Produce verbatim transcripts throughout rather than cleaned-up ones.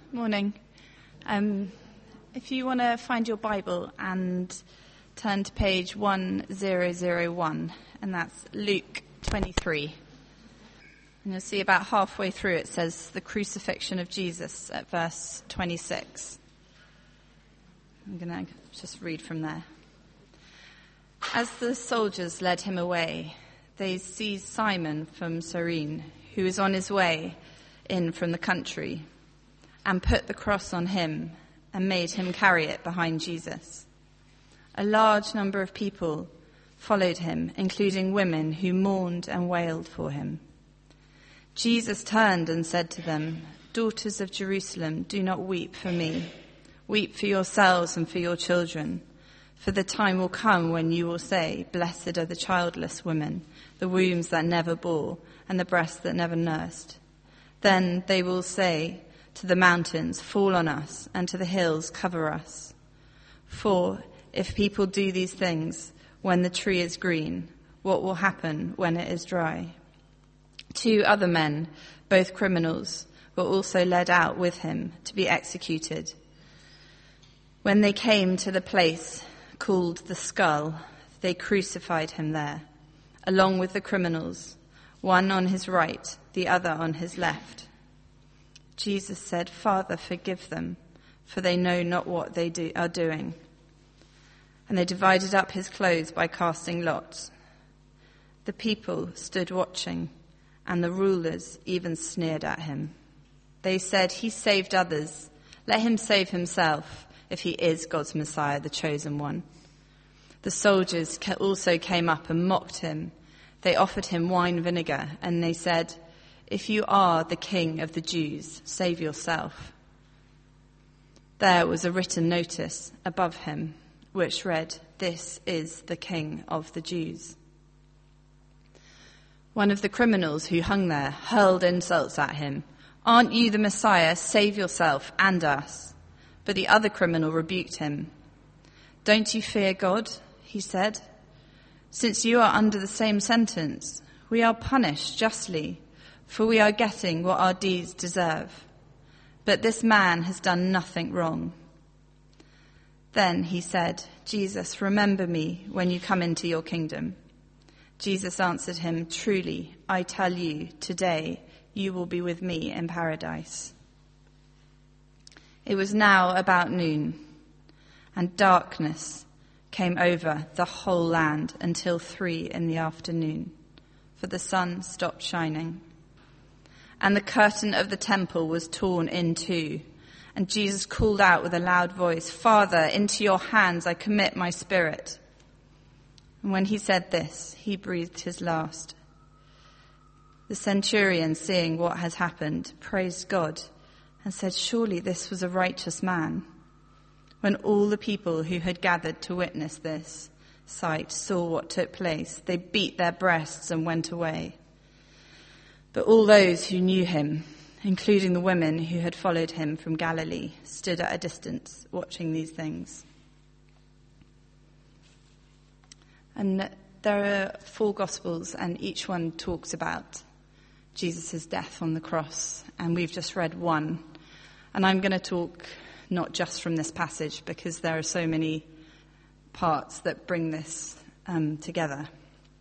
Morning. Um, if you want to find your Bible and turn to page one thousand one, and that's Luke twenty-three. And you'll see about halfway through it says the crucifixion of Jesus at verse twenty-six. I'm going to just read from there. As the soldiers led him away, they seized Simon from Cyrene, who was on his way in from the country, and put the cross on him and made him carry it behind Jesus. A large number of people followed him, including women who mourned and wailed for him. Jesus turned and said to them, "Daughters of Jerusalem, do not weep for me. Weep for yourselves and for your children. For the time will come when you will say, 'Blessed are the childless women, the wombs that never bore, and the breasts that never nursed.' Then they will say to the mountains, 'Fall on us,' and to the hills, 'Cover us.' For if people do these things when the tree is green, what will happen when it is dry?" Two other men, both criminals, were also led out with him to be executed. When they came to the place called the Skull, they crucified him there, along with the criminals, one on his right, the other on his left. Jesus said, "Father, forgive them, for they know not what they do, are doing." And they divided up his clothes by casting lots. The people stood watching, and the rulers even sneered at him. They said, "He saved others. Let him save himself, if he is God's Messiah, the chosen one." The soldiers also came up and mocked him. They offered him wine vinegar, and they said, "If you are the king of the Jews, save yourself." There was a written notice above him, which read, "This is the King of the Jews." One of the criminals who hung there hurled insults at him. "Aren't you the Messiah? Save yourself and us." But the other criminal rebuked him. "Don't you fear God?" he said. "Since you are under the same sentence, we are punished justly, for we are getting what our deeds deserve. But this man has done nothing wrong." Then he said, "Jesus, remember me when you come into your kingdom." Jesus answered him, "Truly, I tell you, today you will be with me in paradise." It was now about noon, and darkness came over the whole land until three in the afternoon, for the sun stopped shining. And the curtain of the temple was torn in two, and Jesus called out with a loud voice, "Father, into your hands I commit my spirit." And when he said this, he breathed his last. The centurion, seeing what had happened, praised God and said, "Surely this was a righteous man." When all the people who had gathered to witness this sight saw what took place, they beat their breasts and went away. But all those who knew him, including the women who had followed him from Galilee, stood at a distance watching these things. And there are four Gospels, and each one talks about Jesus' death on the cross, and we've just read one. And I'm going to talk not just from this passage, because there are so many parts that bring this um, together.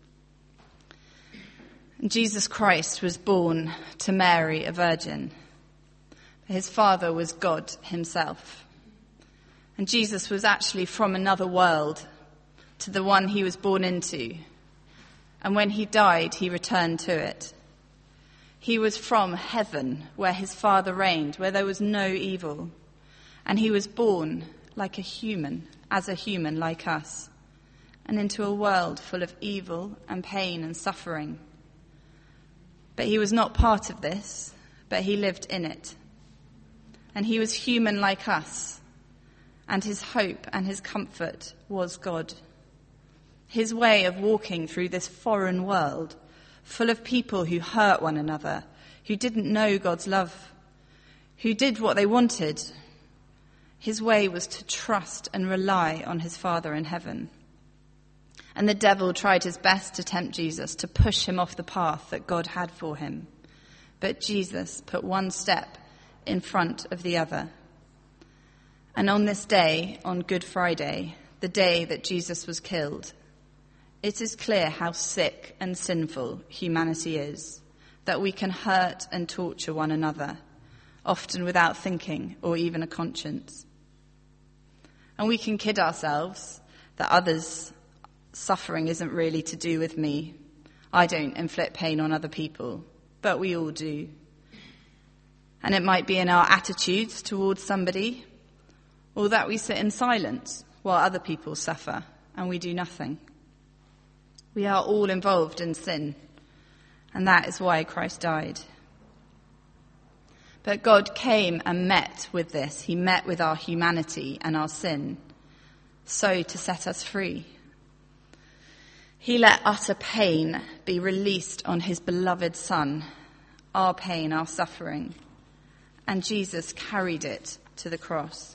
Jesus Christ was born to Mary, a virgin. His father was God himself. And Jesus was actually from another world to the one he was born into. And when he died, he returned to it. He was from heaven, where his father reigned, where there was no evil. And he was born like a human, as a human like us, and into a world full of evil and pain and suffering. But he was not part of this, but he lived in it. And he was human like us, and his hope and his comfort was God. His way of walking through this foreign world, full of people who hurt one another, who didn't know God's love, who did what they wanted. His way was to trust and rely on his Father in heaven. And the devil tried his best to tempt Jesus, to push him off the path that God had for him. But Jesus put one step in front of the other. And on this day, on Good Friday, the day that Jesus was killed, it is clear how sick and sinful humanity is, that we can hurt and torture one another, often without thinking or even a conscience. And we can kid ourselves that others' suffering isn't really to do with me. I don't inflict pain on other people, but we all do. And it might be in our attitudes towards somebody, or that we sit in silence while other people suffer and we do nothing. We are all involved in sin, and that is why Christ died. But God came and met with this. He met with our humanity and our sin, so to set us free. He let utter pain be released on his beloved Son, our pain, our suffering, and Jesus carried it to the cross.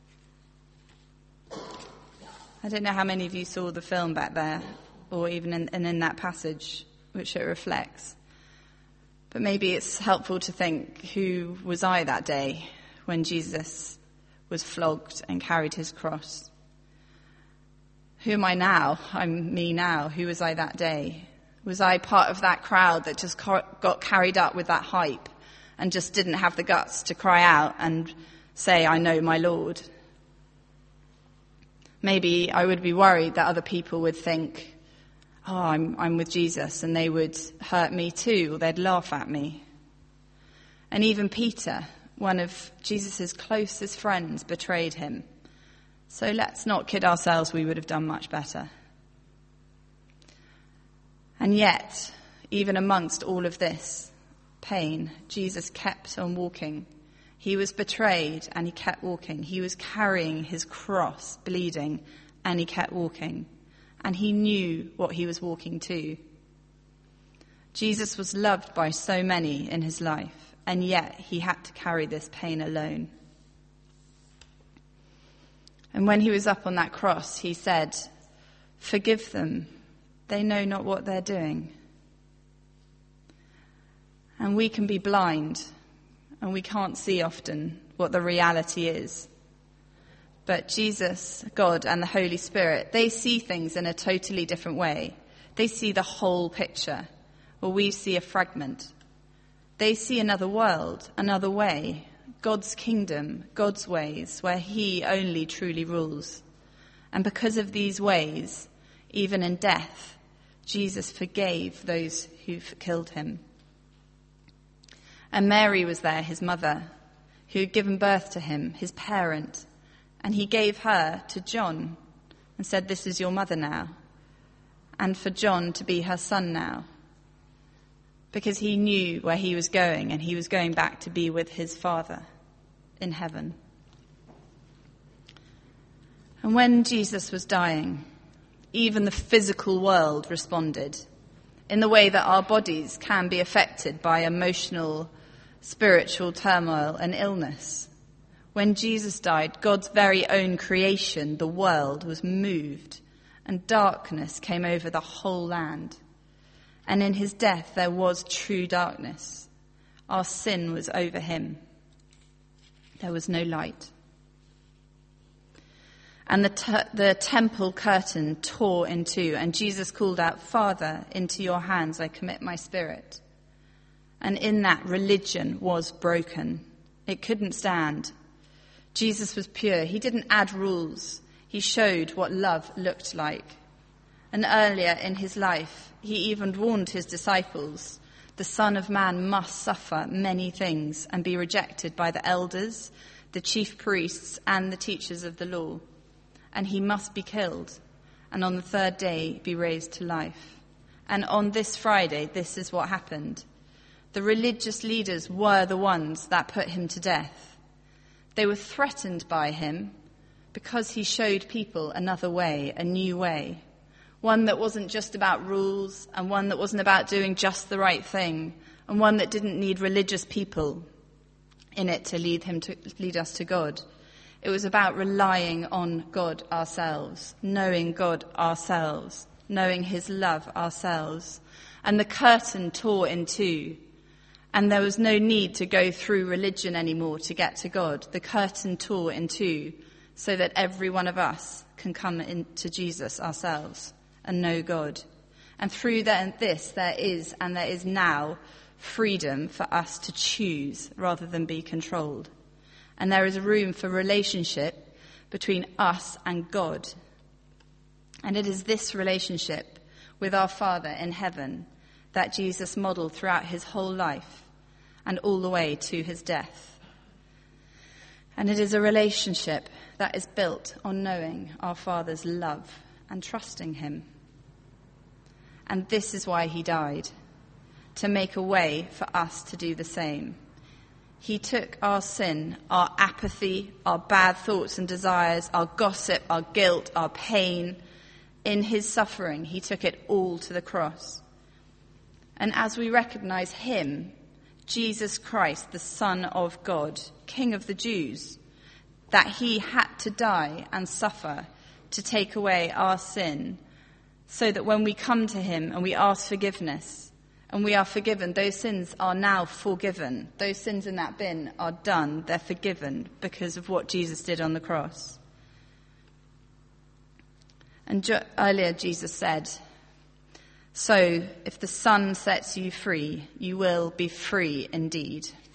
I don't know how many of you saw the film back there, or even in, and in that passage which it reflects. But maybe it's helpful to think, who was I that day when Jesus was flogged and carried his cross? Who am I now? I'm me now. Who was I that day? Was I part of that crowd that just got carried up with that hype and just didn't have the guts to cry out and say, I know my Lord? Maybe I would be worried that other people would think, oh, I'm, I'm with Jesus, and they would hurt me too, or they'd laugh at me. And even Peter, one of Jesus' closest friends, betrayed him. So let's not kid ourselves, we would have done much better. And yet, even amongst all of this pain, Jesus kept on walking. He was betrayed and he kept walking. He was carrying his cross, bleeding, and he kept walking. And he knew what he was walking to. Jesus was loved by so many in his life, and yet he had to carry this pain alone. And when he was up on that cross, he said, forgive them. They know not what they're doing. And we can be blind, and we can't see often what the reality is. But Jesus, God, and the Holy Spirit, they see things in a totally different way. They see the whole picture, while we see a fragment. They see another world, another way, God's kingdom, God's ways, where he only truly rules. And because of these ways, even in death, Jesus forgave those who killed him. And Mary was there, his mother, who had given birth to him, his parent, and he gave her to John and said, this is your mother now, and for John to be her son now, because he knew where he was going, and he was going back to be with his Father in heaven. And when Jesus was dying, even the physical world responded in the way that our bodies can be affected by emotional, spiritual turmoil and illness. When Jesus died, God's very own creation, the world, was moved, and darkness came over the whole land. And in his death there was true darkness. Our sin was over him. There was no light. And the, te- the temple curtain tore in two, and Jesus called out, Father, into your hands I commit my spirit. And in that, religion was broken. It couldn't stand. Jesus was pure. He didn't add rules. He showed what love looked like. And earlier in his life, he even warned his disciples, the Son of Man must suffer many things and be rejected by the elders, the chief priests, and the teachers of the law. And he must be killed, and on the third day be raised to life. And on this Friday, this is what happened. The religious leaders were the ones that put him to death. They were threatened by him because he showed people another way, a new way. One that wasn't just about rules, and one that wasn't about doing just the right thing, and one that didn't need religious people in it to lead him to lead us to God. It was about relying on God ourselves, knowing God ourselves, knowing his love ourselves. And the curtain tore in two, And there was no need to go through religion anymore to get to God. The curtain tore in two so that every one of us can come into Jesus ourselves and know God. And through that, this, there is, and there is now, freedom for us to choose rather than be controlled. And there is room for relationship between us and God. And it is this relationship with our Father in heaven that Jesus modeled throughout his whole life and all the way to his death. And it is a relationship that is built on knowing our Father's love and trusting him. And this is why he died, to make a way for us to do the same. He took our sin, our apathy, our bad thoughts and desires, our gossip, our guilt, our pain. In his suffering, he took it all to the cross. And as we recognize him, Jesus Christ, the Son of God, King of the Jews, that he had to die and suffer to take away our sin, so that when we come to him and we ask forgiveness and we are forgiven, those sins are now forgiven. Those sins in that bin are done. They're forgiven because of what Jesus did on the cross. And jo- earlier Jesus said, "So if the Son sets you free, you will be free indeed."